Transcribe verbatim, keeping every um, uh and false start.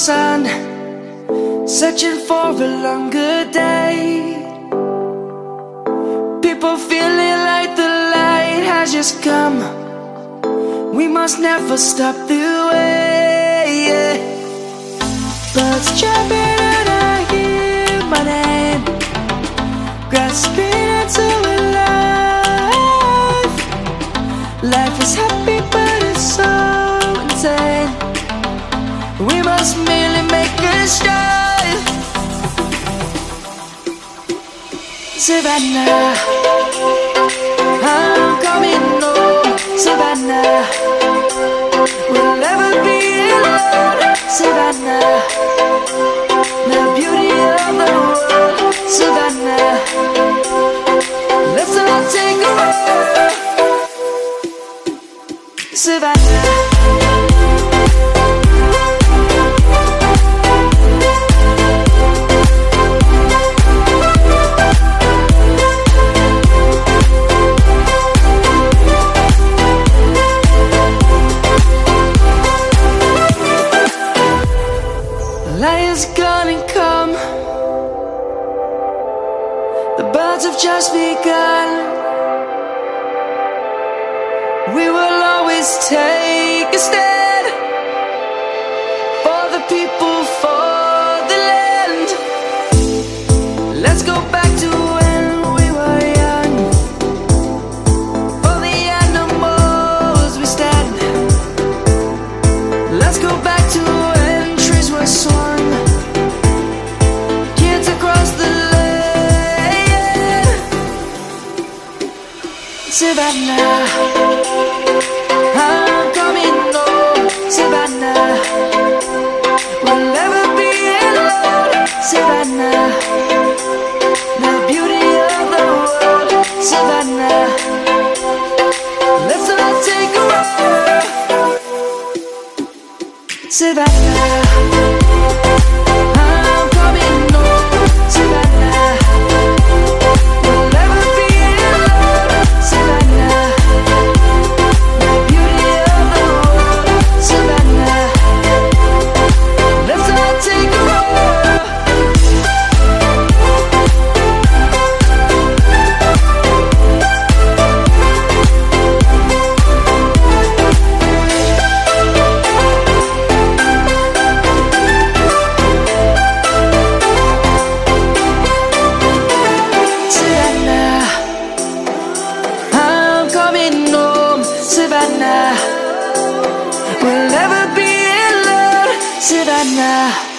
sun, searching for a longer day. People feeling like the light has just come. We must never stop the way, yeah. Birds jumping and I hear my name, grasping into a life. Life is happy but it's so insane. We must merely make a start. Savannah, I'm coming home. Savannah, we'll never be alone. Savannah, the beauty of the world. Savannah, let's all take a walk. Savannah. Light is gonna come. The birds have just begun. We will always take a stand for the people, for the land. Let's go back to when we were young. For the animals we stand. Let's go back to when trees were swung. Savannah, I'm coming home. Savannah, we'll never be alone. Savannah, the beauty of the world. Savannah, let's all take a walk. Savannah. Savannah, we'll never be alone. Savannah.